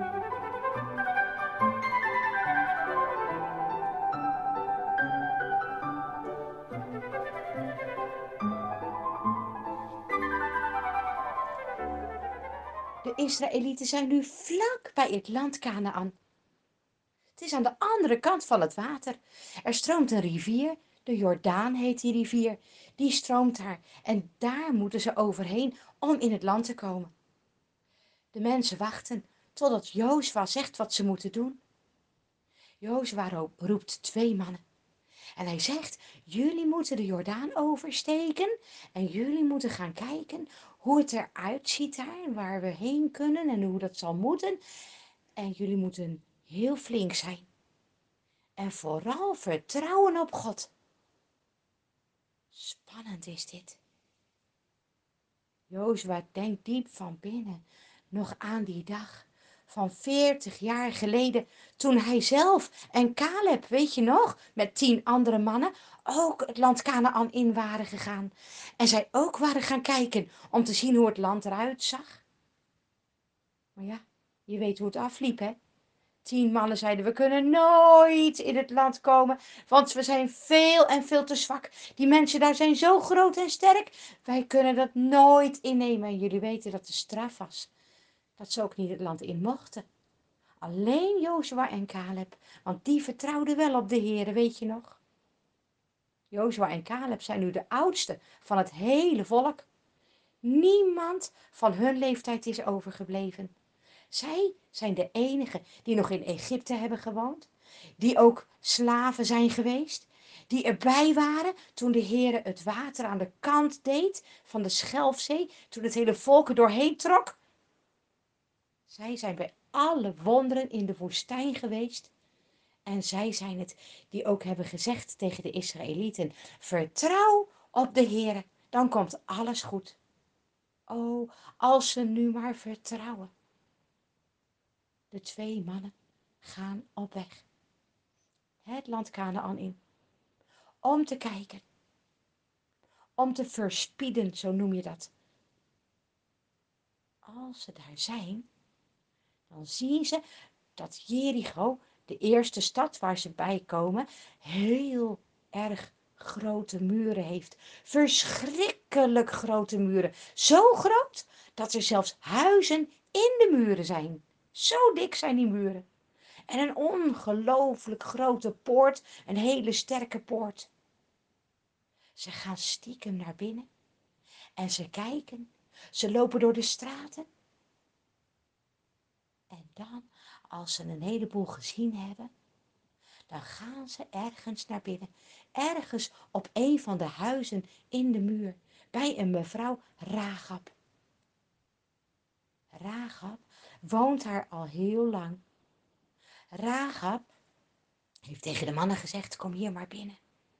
De Israëlieten zijn nu vlak bij het land Kanaän. Het is aan de andere kant van het water. Er stroomt een rivier, de Jordaan heet die rivier. Die stroomt daar en daar moeten ze overheen om in het land te komen. De mensen wachten totdat Jozua zegt wat ze moeten doen. Jozua roept 2 mannen en hij zegt: jullie moeten de Jordaan oversteken en jullie moeten gaan kijken hoe het eruit ziet daar, waar we heen kunnen en hoe dat zal moeten. En jullie moeten heel flink zijn. En vooral vertrouwen op God. Spannend is dit. Jozua denkt diep van binnen nog aan die dag van 40 jaar geleden, toen hij zelf en Caleb, weet je nog, met 10 andere mannen ook het land Kanaän in waren gegaan. En zij ook waren gaan kijken om te zien hoe het land eruit zag. Maar ja, je weet hoe het afliep, hè? 10 mannen zeiden: we kunnen nooit in het land komen, want we zijn veel en veel te zwak. Die mensen daar zijn zo groot en sterk. Wij kunnen dat nooit innemen. En jullie weten dat de straf was. Dat ze ook niet het land in mochten. Alleen Jozua en Caleb, want die vertrouwden wel op de Heere, weet je nog? Jozua en Caleb zijn nu de oudste van het hele volk. Niemand van hun leeftijd is overgebleven. Zij zijn de enigen die nog in Egypte hebben gewoond, die ook slaven zijn geweest, die erbij waren toen de Heere het water aan de kant deed van de Schelfzee, toen het hele volk er doorheen trok. Zij zijn bij alle wonderen in de woestijn geweest en zij zijn het die ook hebben gezegd tegen de Israëlieten: vertrouw op de Heere, dan komt alles goed. O, als ze nu maar vertrouwen. De 2 mannen gaan op weg het land Kanaän in, om te kijken, om te verspieden, zo noem je dat. Als ze daar zijn, dan zien ze dat Jericho, de eerste stad waar ze bij komen, heel erg grote muren heeft. Verschrikkelijk grote muren. Zo groot dat er zelfs huizen in de muren zijn. Zo dik zijn die muren. En een ongelooflijk grote poort, een hele sterke poort. Ze gaan stiekem naar binnen en ze kijken. Ze lopen door de straten. En dan, als ze een heleboel gezien hebben, dan gaan ze ergens naar binnen. Ergens op een van de huizen in de muur, bij een mevrouw Ragab. Ragab woont daar al heel lang. Ragab heeft tegen de mannen gezegd: kom hier maar binnen.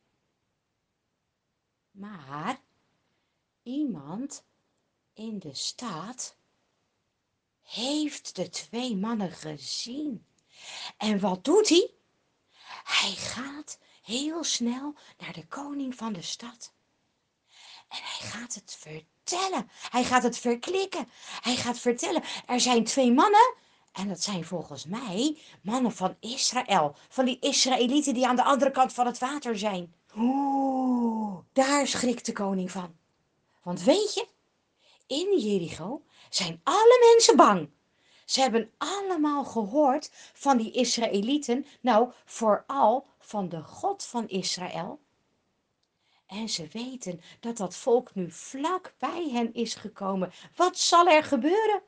Maar iemand in de stad heeft de 2 mannen gezien. En wat doet hij? Hij gaat heel snel naar de koning van de stad. En hij gaat het vertellen. Hij gaat het verklikken. Hij gaat vertellen: er zijn 2 mannen. En dat zijn volgens mij mannen van Israël. Van die Israëlieten die aan de andere kant van het water zijn. Oeh, daar schrikt de koning van. Want weet je, in Jericho zijn alle mensen bang. Ze hebben allemaal gehoord van die Israëlieten, nou vooral van de God van Israël. En ze weten dat dat volk nu vlak bij hen is gekomen. Wat zal er gebeuren?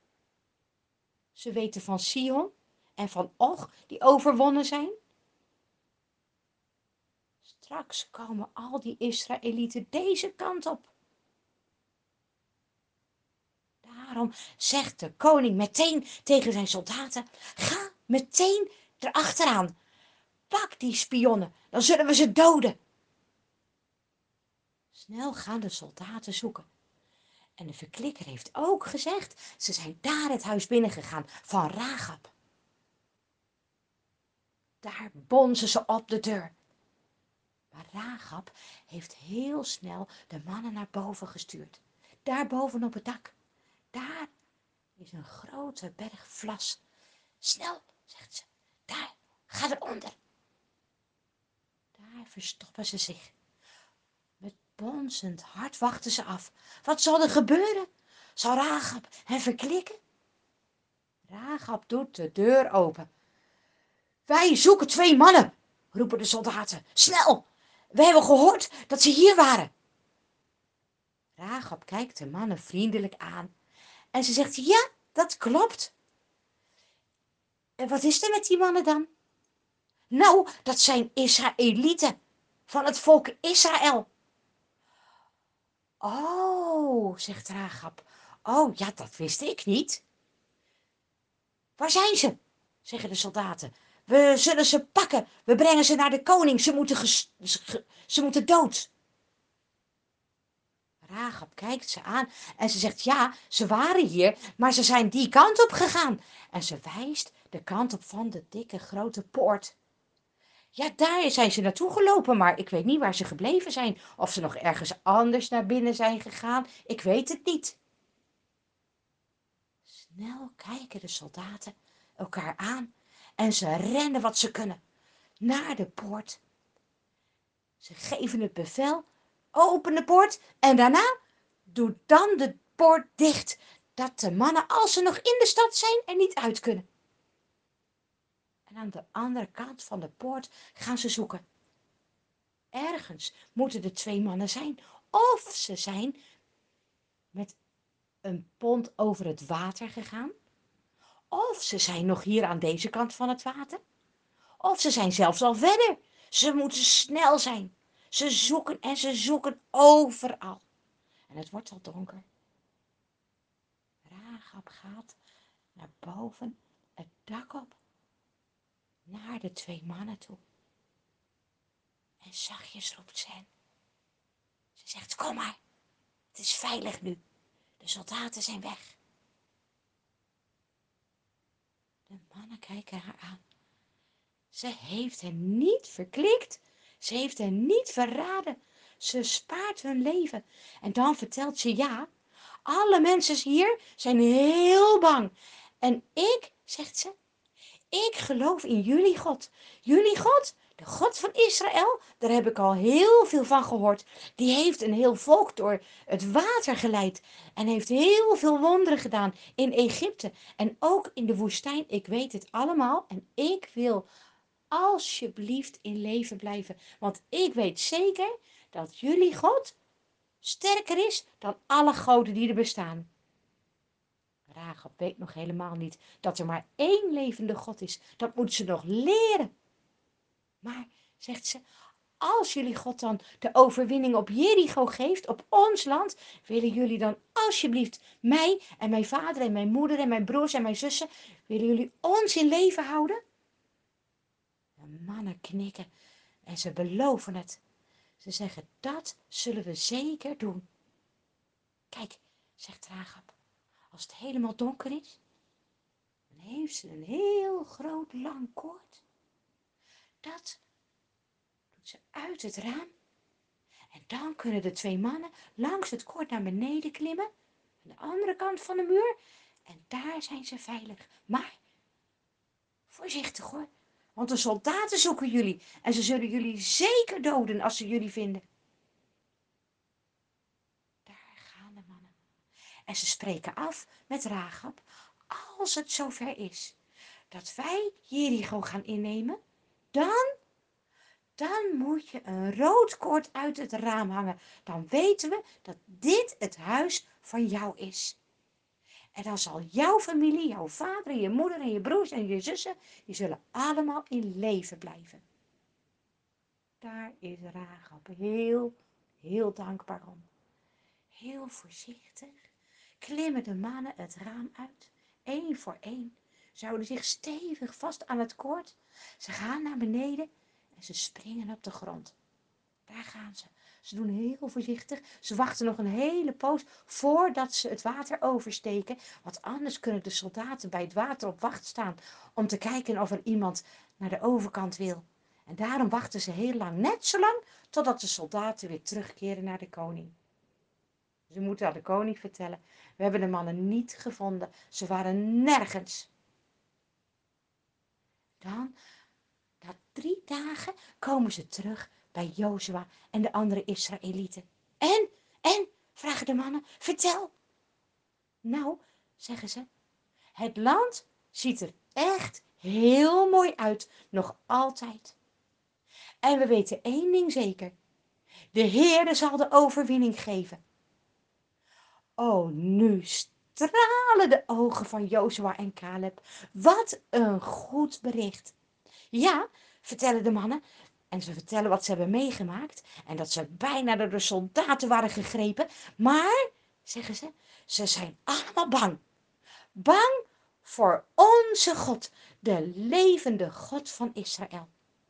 Ze weten van Sihon en van Og die overwonnen zijn. Straks komen al die Israëlieten deze kant op. Daarom zegt de koning meteen tegen zijn soldaten: ga meteen erachteraan. Pak die spionnen, dan zullen we ze doden. Snel gaan de soldaten zoeken. En de verklikker heeft ook gezegd: ze zijn daar het huis binnengegaan van Ragab. Daar bonzen ze op de deur. Maar Ragab heeft heel snel de mannen naar boven gestuurd. Daar boven op het dak. Daar is een grote berg vlas. Snel, zegt ze, daar, ga eronder. Daar verstoppen ze zich. Met bonzend hart wachten ze af. Wat zal er gebeuren? Zal Ragab hen verklikken? Ragab doet de deur open. Wij zoeken 2 mannen, roepen de soldaten. Snel, we hebben gehoord dat ze hier waren. Ragab kijkt de mannen vriendelijk aan en ze zegt, ja, dat klopt. En wat is er met die mannen dan? Nou, dat zijn Israëlieten van het volk Israël. Oh, zegt Ragab. Oh, ja, dat wist ik niet. Waar zijn ze? Zeggen de soldaten. We zullen ze pakken. We brengen ze naar de koning. Ze moeten dood. Ragab kijkt ze aan en ze zegt, ja, ze waren hier, maar ze zijn die kant op gegaan. En ze wijst de kant op van de dikke grote poort. Ja, daar zijn ze naartoe gelopen, maar ik weet niet waar ze gebleven zijn. Of ze nog ergens anders naar binnen zijn gegaan, ik weet het niet. Snel kijken de soldaten elkaar aan en ze rennen wat ze kunnen naar de poort. Ze geven het bevel, open de poort en daarna doe dan de poort dicht, dat de mannen, als ze nog in de stad zijn, er niet uit kunnen. En aan de andere kant van de poort gaan ze zoeken. Ergens moeten de 2 mannen zijn, of ze zijn met een pont over het water gegaan, of ze zijn nog hier aan deze kant van het water, of ze zijn zelfs al verder. Ze moeten snel zijn. Ze zoeken en ze zoeken overal. En het wordt al donker. Ragab gaat naar boven het dak op, naar de 2 mannen toe. En zachtjes roept ze hen. Ze zegt, kom maar, het is veilig nu. De soldaten zijn weg. De mannen kijken haar aan. Ze heeft hen niet verklikt. Ze heeft hen niet verraden. Ze spaart hun leven. En dan vertelt ze, ja, alle mensen hier zijn heel bang. En ik, zegt ze, ik geloof in jullie God. Jullie God, de God van Israël, daar heb ik al heel veel van gehoord. Die heeft een heel volk door het water geleid. En heeft heel veel wonderen gedaan in Egypte. En ook in de woestijn. Ik weet het allemaal. En ik wil alsjeblieft in leven blijven. Want ik weet zeker dat jullie God sterker is dan alle goden die er bestaan. Ragab weet nog helemaal niet dat er maar 1 levende God is. Dat moet ze nog leren. Maar, zegt ze, als jullie God dan de overwinning op Jericho geeft, op ons land, willen jullie dan alsjeblieft mij en mijn vader en mijn moeder en mijn broers en mijn zussen, willen jullie ons in leven houden? De mannen knikken en ze beloven het. Ze zeggen, dat zullen we zeker doen. Kijk, zegt Ragab, als het helemaal donker is, dan heeft ze een heel groot lang koord. Dat doet ze uit het raam. En dan kunnen de 2 mannen langs het koord naar beneden klimmen, aan de andere kant van de muur. En daar zijn ze veilig. Maar voorzichtig hoor, want de soldaten zoeken jullie en ze zullen jullie zeker doden als ze jullie vinden. Daar gaan de mannen. En ze spreken af met Ragab, als het zover is dat wij Jericho gaan innemen, dan moet je een rood koord uit het raam hangen. Dan weten we dat dit het huis van jou is. En dan zal jouw familie, jouw vader, je moeder en je broers en je zussen, die zullen allemaal in leven blijven. Daar is Ragab heel dankbaar om. Heel voorzichtig klimmen de mannen het raam uit, 1 voor 1. Ze houden zich stevig vast aan het koord. Ze gaan naar beneden en ze springen op de grond. Daar gaan ze. Ze doen heel voorzichtig. Ze wachten nog een hele poos voordat ze het water oversteken. Want anders kunnen de soldaten bij het water op wacht staan om te kijken of er iemand naar de overkant wil. En daarom wachten ze heel lang, net zo lang, totdat de soldaten weer terugkeren naar de koning. Ze moeten aan de koning vertellen, we hebben de mannen niet gevonden. Ze waren nergens. Dan, na 3 dagen, komen ze terug bij Jozua en de andere Israëlieten. En, vragen de mannen, vertel. Nou, zeggen ze, het land ziet er echt heel mooi uit, nog altijd. En we weten één ding zeker, de Heere zal de overwinning geven. Oh, nu stralen de ogen van Jozua en Caleb. Wat een goed bericht. Ja, vertellen de mannen. En ze vertellen wat ze hebben meegemaakt. En dat ze bijna door de soldaten waren gegrepen. Maar, zeggen ze zijn allemaal bang. Bang voor onze God, de levende God van Israël.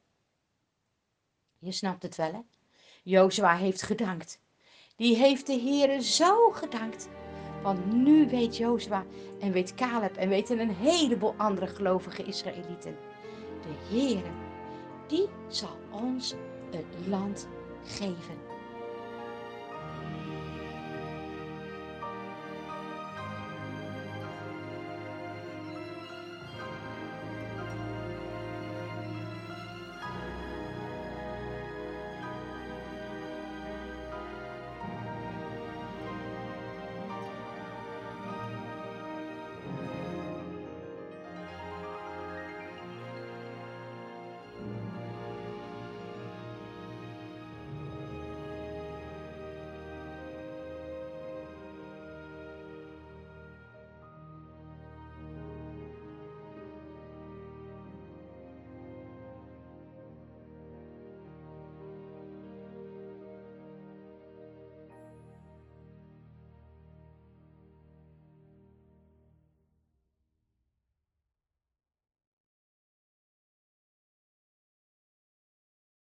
Je snapt het wel, hè? Jozua heeft gedankt. Die heeft de Heere zo gedankt. Want nu weet Jozua en weet Caleb en weten een heleboel andere gelovige Israëlieten. De Heere, die zal ons het land geven.